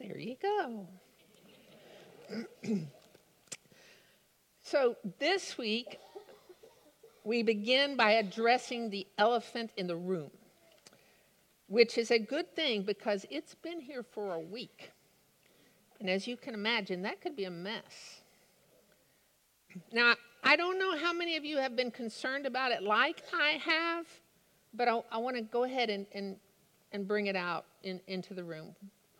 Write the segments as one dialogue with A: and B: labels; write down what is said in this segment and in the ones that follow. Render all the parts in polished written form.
A: There you go. So this week, we begin by addressing the elephant in the room, which is a good thing because it's been here for a week. And as you can imagine, that could be a mess. Now, I don't know how many of you have been concerned about it like I have, but I want to go ahead and bring it out into the room.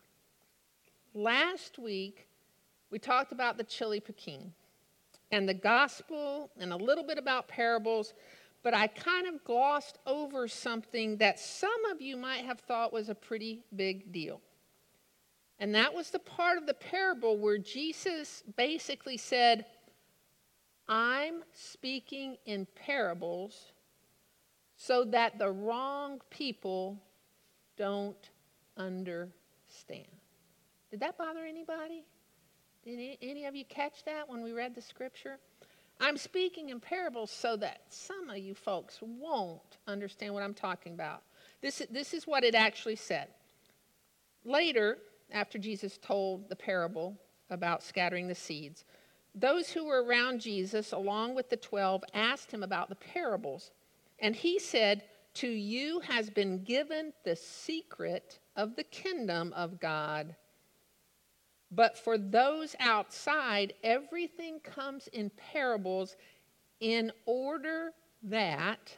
A: Last week, we talked about the chili Peking and the gospel and a little bit about parables, but I kind of glossed over something that some of you might have thought was a pretty big deal. And that was the part of the parable where Jesus basically said, I'm speaking in parables so that the wrong people don't understand. Did that bother anybody? Did any of you catch that when we read the scripture? I'm speaking in parables so that some of you folks won't understand what I'm talking about. This is what it actually said. Later, after Jesus told the parable about scattering the seeds, those who were around Jesus, along with the 12, asked him about the parables. And he said, to you has been given the secret of the kingdom of God. But for those outside, everything comes in parables in order that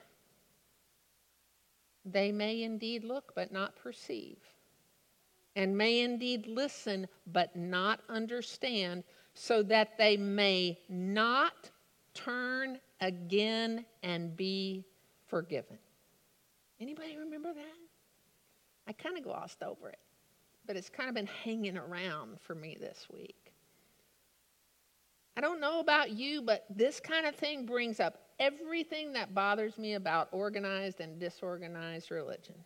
A: they may indeed look but not perceive, and may indeed listen but not understand, so that they may not turn again and be forgiven. Anybody remember that? I kind of glossed over it, but it's kind of been hanging around for me this week. I don't know about you, but this kind of thing brings up everything that bothers me about organized and disorganized religion.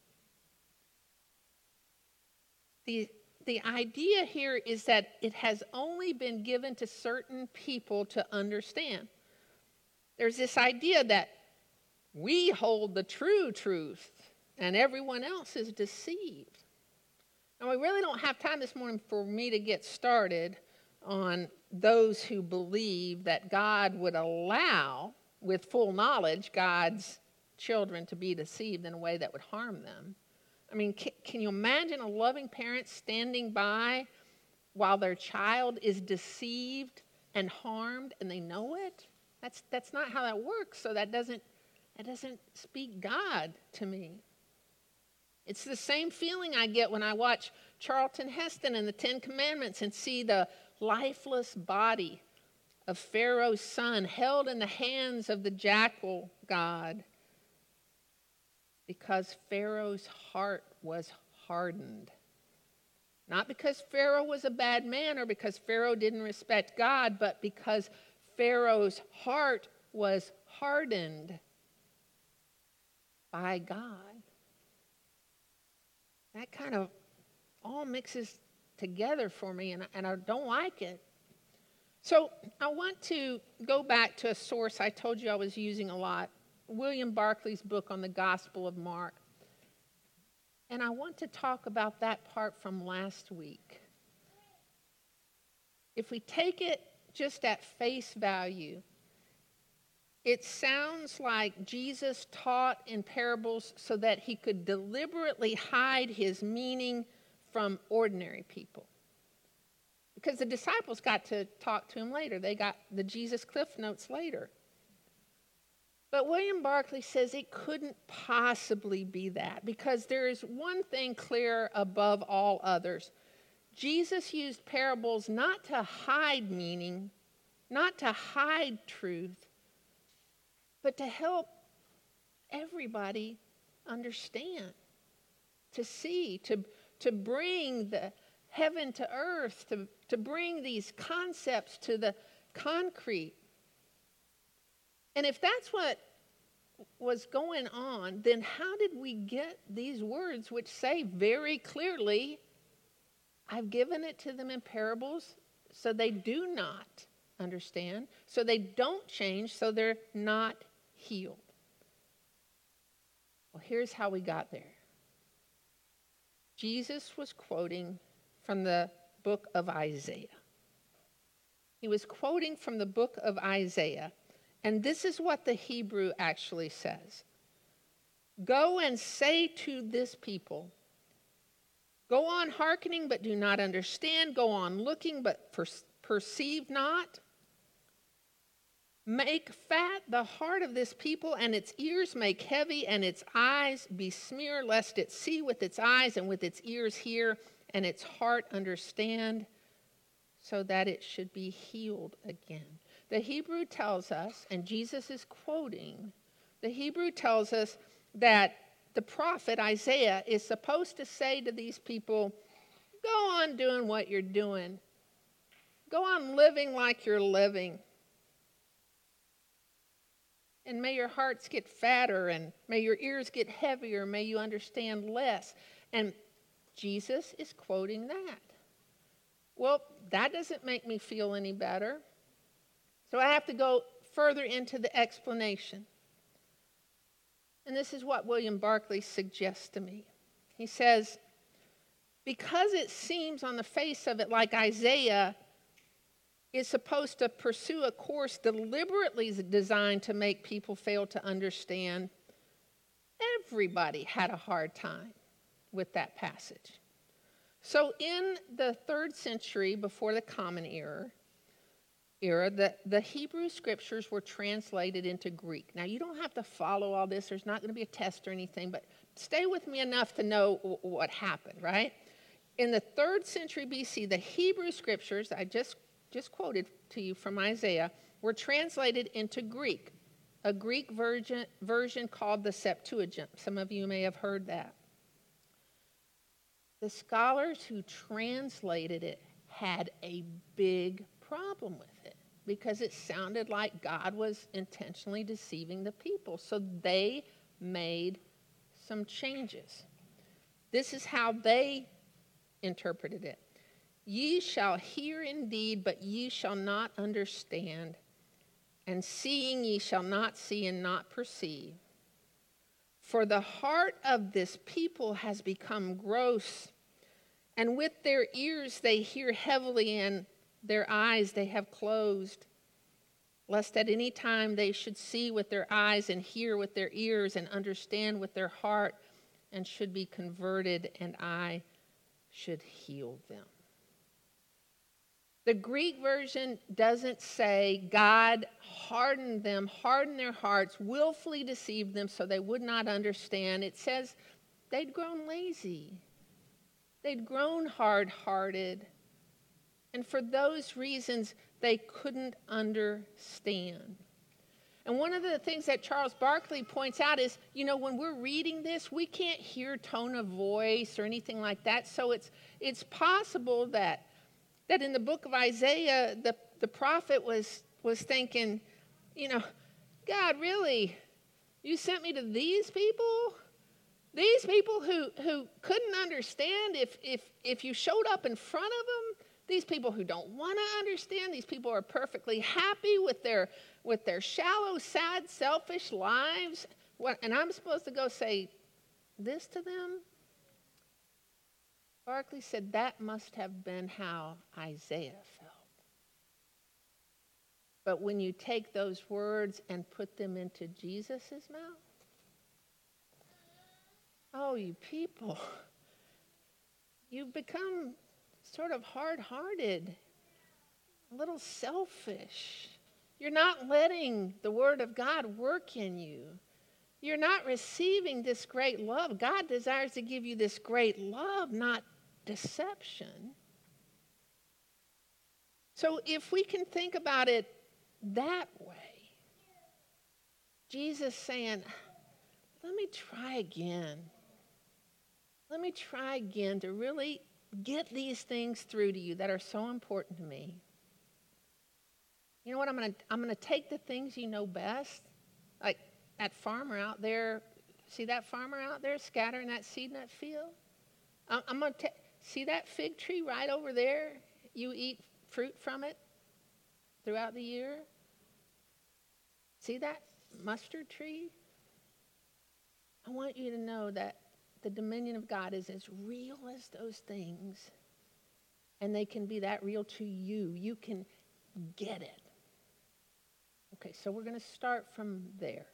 A: The idea here is that it has only been given to certain people to understand. There's this idea that we hold the true truth and everyone else is deceived. Now, we really don't have time this morning for me to get started on those who believe that God would allow, with full knowledge, God's children to be deceived in a way that would harm them. I mean, can you imagine a loving parent standing by while their child is deceived and harmed and they know it? That's not how that works. So that doesn't speak God to me. It's the same feeling I get when I watch Charlton Heston and the Ten Commandments and see the lifeless body of Pharaoh's son held in the hands of the jackal god, because Pharaoh's heart was hardened. Not because Pharaoh was a bad man or because Pharaoh didn't respect God, but because Pharaoh's heart was hardened by God. That kind of all mixes together for me, and I don't like it. So I want to go back to a source I told you I was using a lot, William Barclay's book on the Gospel of Mark. And I want to talk about that part from last week. If we take it just at face value, it sounds like Jesus taught in parables so that he could deliberately hide his meaning from ordinary people. Because the disciples got to talk to him later. They got the Jesus Cliff Notes later. But William Barclay says it couldn't possibly be that, because there is one thing clear above all others. Jesus used parables not to hide meaning, not to hide truth, but to help everybody understand, to see, to bring the heaven to earth, to bring these concepts to the concrete. And if that's what was going on, then how did we get these words which say very clearly, I've given it to them in parables so they do not understand, so they don't change, so they're not healed? Well, here's how we got there. Jesus was quoting from the book of Isaiah. He was quoting from the book of Isaiah, and this is what the Hebrew actually says. Go and say to this people, go on hearkening, but do not understand. Go on looking, but perceive not. Make fat the heart of this people, and its ears make heavy, and its eyes be smeared, lest it see with its eyes, and with its ears hear, and its heart understand, so that it should be healed again. The Hebrew tells us, and Jesus is quoting, the Hebrew tells us that the prophet Isaiah is supposed to say to these people, go on doing what you're doing. Go on living like you're living. And may your hearts get fatter, and may your ears get heavier, may you understand less. And Jesus is quoting that. Well, that doesn't make me feel any better. So I have to go further into the explanation. And this is what William Barclay suggests to me. He says, because it seems on the face of it like Isaiah is supposed to pursue a course deliberately designed to make people fail to understand, everybody had a hard time with that passage. So in the 3rd century before the Common Era, the Hebrew scriptures were translated into Greek. Now, you don't have to follow all this. There's not going to be a test or anything, but stay with me enough to know what happened, right? In the 3rd century BC, the Hebrew scriptures, I just quoted to you from Isaiah, were translated into Greek, a Greek version called the Septuagint. Some of you may have heard that. The scholars who translated it had a big problem with it because it sounded like God was intentionally deceiving the people. So they made some changes. This is how they interpreted it. Ye shall hear indeed, but ye shall not understand. And seeing ye shall not see and not perceive. For the heart of this people has become gross, and with their ears they hear heavily, and their eyes they have closed, lest at any time they should see with their eyes and hear with their ears and understand with their heart and should be converted, and I should heal them. The Greek version doesn't say God hardened them, hardened their hearts, willfully deceived them so they would not understand. It says they'd grown lazy. They'd grown hard-hearted. And for those reasons, they couldn't understand. And one of the things that Charles Barkley points out is, when we're reading this, we can't hear tone of voice or anything like that. So it's possible that in the book of Isaiah, the prophet was thinking, God, really? You sent me to these people? These people who couldn't understand if you showed up in front of them? These people who don't want to understand? These people are perfectly happy with their shallow, sad, selfish lives? And I'm supposed to go say this to them? Barclay said that must have been how Isaiah felt. But when you take those words and put them into Jesus' mouth, oh, you people, you've become sort of hard-hearted, a little selfish. You're not letting the Word of God work in you. You're not receiving this great love. God desires to give you this great love, not deception. So if we can think about it that way, Jesus saying, let me try again. Let me try again to really get these things through to you that are so important to me. You know what? I'm going to take the things you know best, like that farmer out there. See that farmer out there scattering that seed in that field? I'm going to see that fig tree right over there? You eat fruit from it throughout the year? See that mustard tree? I want you to know that the dominion of God is as real as those things. and they can be that real to you. You can get it. Okay, so we're going to start from there.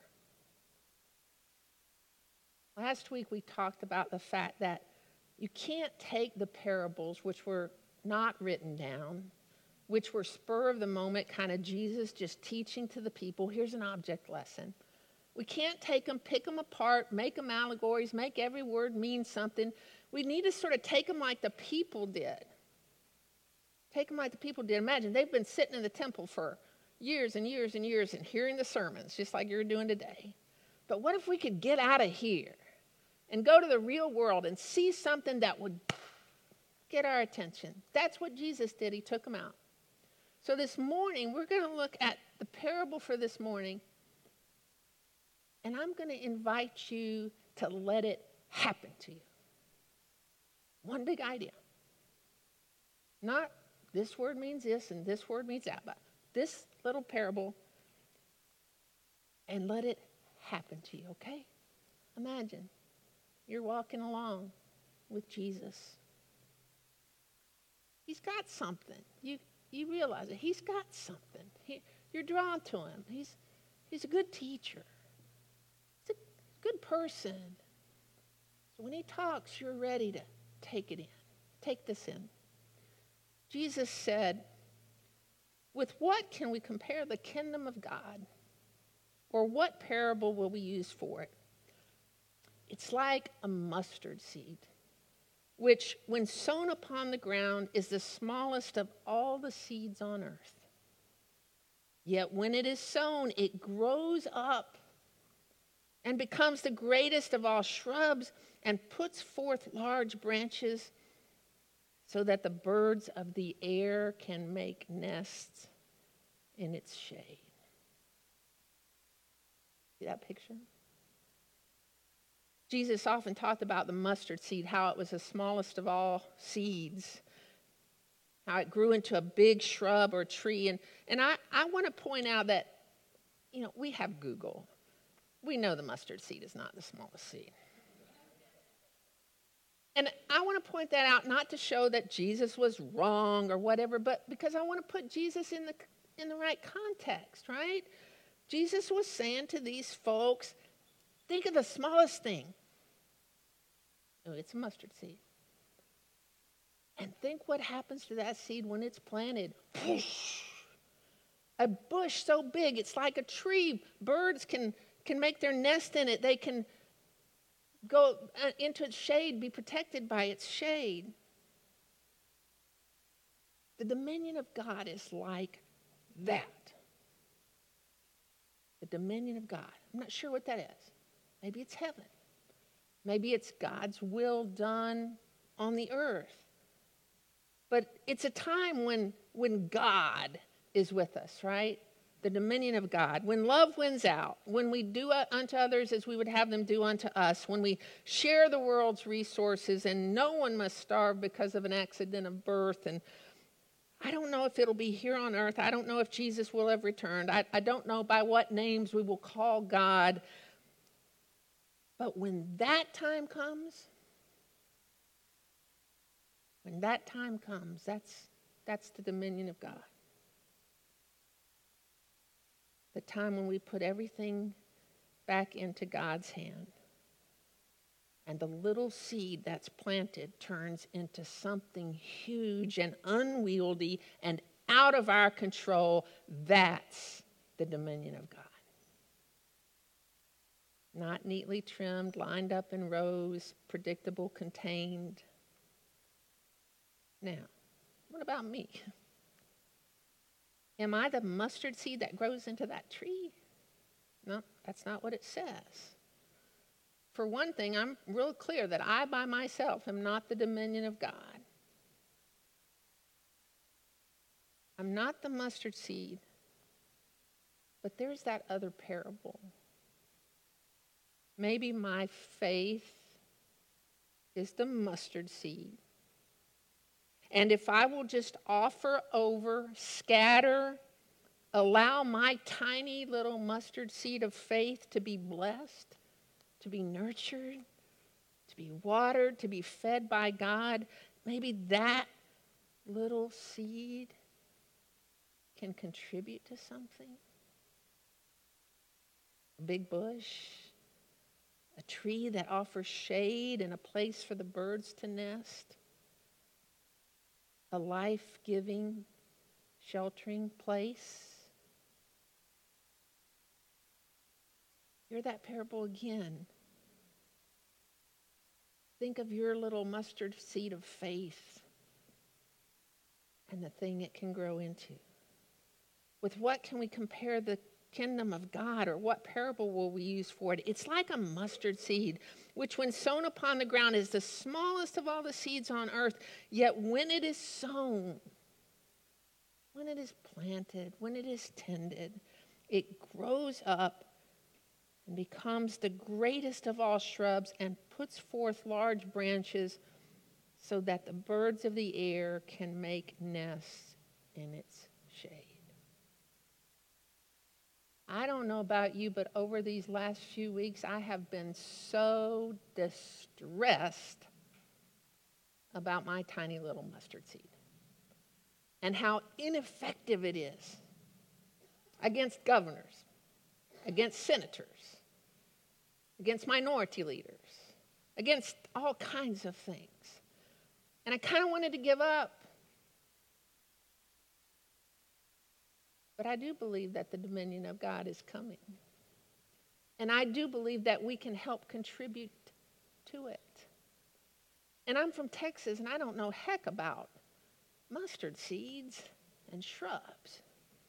A: Last week we talked about the fact that you can't take the parables, which were not written down, which were spur of the moment, kind of Jesus just teaching to the people. Here's an object lesson. We can't take them, pick them apart, make them allegories, make every word mean something. We need to sort of take them like the people did. Take them like the people did. Imagine, they've been sitting in the temple for years and years and years and hearing the sermons, just like you're doing today. But what if we could get out of here and go to the real world and see something that would get our attention? That's what Jesus did. He took them out. So this morning, we're going to look at the parable for this morning, and I'm going to invite you to let it happen to you. One big idea. Not this word means this and this word means that, but this little parable, and let it happen to you, okay? Imagine you're walking along with Jesus. He's got something. You realize it. He's got something. You're drawn to him. He's a good teacher. He's a good person. So when he talks, you're ready to take it in. Take this in. Jesus said, with what can we compare the kingdom of God? Or what parable will we use for it? It's like a mustard seed, which when sown upon the ground is the smallest of all the seeds on earth. Yet when it is sown, it grows up and becomes the greatest of all shrubs and puts forth large branches so that the birds of the air can make nests in its shade. See that picture? Jesus often talked about the mustard seed, how it was the smallest of all seeds, how it grew into a big shrub or tree. And I want to point out that, we have Google. We know the mustard seed is not the smallest seed. And I want to point that out not to show that Jesus was wrong or whatever, but because I want to put Jesus in the right context, right? Jesus was saying to these folks, think of the smallest thing. Oh, it's a mustard seed. And think what happens to that seed when it's planted. A bush so big, it's like a tree. Birds can make their nest in it. They can go into its shade, be protected by its shade. The dominion of God is like that. The dominion of God. I'm not sure what that is. Maybe it's heaven. Maybe it's God's will done on the earth. But it's a time when God is with us, right? The dominion of God. When love wins out, when we do unto others as we would have them do unto us, when we share the world's resources and no one must starve because of an accident of birth. And I don't know if it'll be here on earth. I don't know if Jesus will have returned. I don't know by what names we will call God. But when that time comes, that's the dominion of God. The time when we put everything back into God's hand. And the little seed that's planted turns into something huge and unwieldy and out of our control. That's the dominion of God. Not neatly trimmed, lined up in rows, predictable, contained. Now, what about me? Am I the mustard seed that grows into that tree? No, that's not what it says. For one thing, I'm real clear that I by myself am not the dominion of God. I'm not the mustard seed, but there's that other parable. Maybe my faith is the mustard seed. And if I will just offer over, scatter, allow my tiny little mustard seed of faith to be blessed, to be nurtured, to be watered, to be fed by God, maybe that little seed can contribute to something. A big bush, a tree that offers shade and a place for the birds to nest, a life-giving, sheltering place. Hear that parable again. Think of your little mustard seed of faith and the thing it can grow into. With what can we compare the kingdom of God, or what parable will we use for it? It's like a mustard seed, which when sown upon the ground is the smallest of all the seeds on earth, yet when it is sown, when it is planted, when it is tended, it grows up and becomes the greatest of all shrubs and puts forth large branches so that the birds of the air can make nests in its shade. I don't know about you, but over these last few weeks, I have been so distressed about my tiny little mustard seed and how ineffective it is against governors, against senators, against minority leaders, against all kinds of things. And I kind of wanted to give up. But I do believe that the dominion of God is coming. And I do believe that we can help contribute to it. And I'm from Texas, and I don't know heck about mustard seeds and shrubs.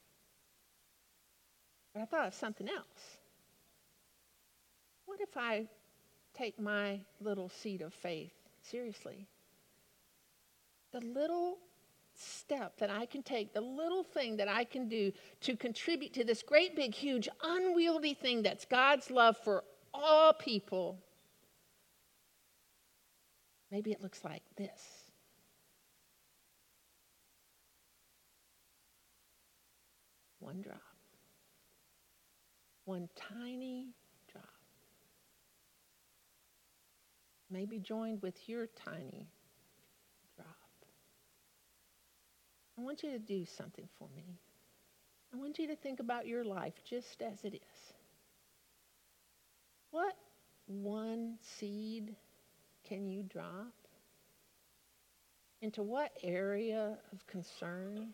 A: But I thought of something else. What if I take my little seed of faith seriously? The little step that I can take, the little thing that I can do to contribute to this great, big, huge, unwieldy thing that's God's love for all people. Maybe it looks like this. One drop. One tiny drop. Maybe joined with your tiny drop. I want you to do something for me. I want you to think about your life just as it is. What one seed can you drop? Into what area of concern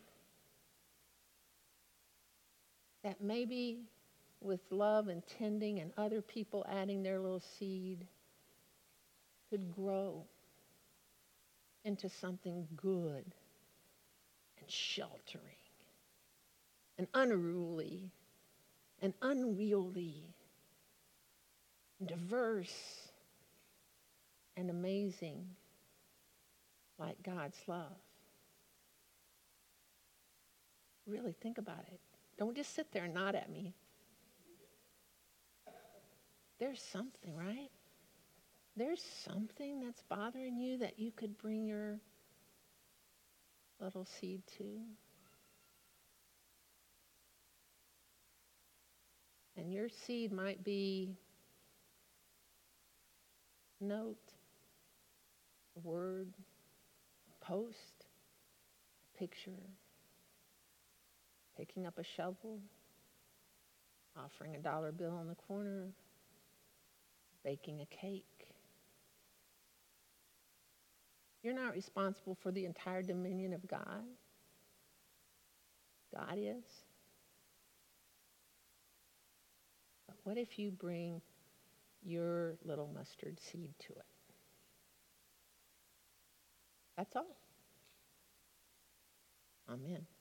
A: that maybe with love and tending and other people adding their little seed could grow into something good and sheltering and unruly and unwieldy and diverse and amazing like God's love. Really think about it. Don't just sit there and nod at me. There's something, right? There's something that's bothering you that you could bring your little seed to. And your seed might be a note, a word, a post, a picture, picking up a shovel, offering a dollar bill on the corner, baking a cake. You're not responsible for the entire dominion of God. God is. But what if you bring your little mustard seed to it? That's all. Amen.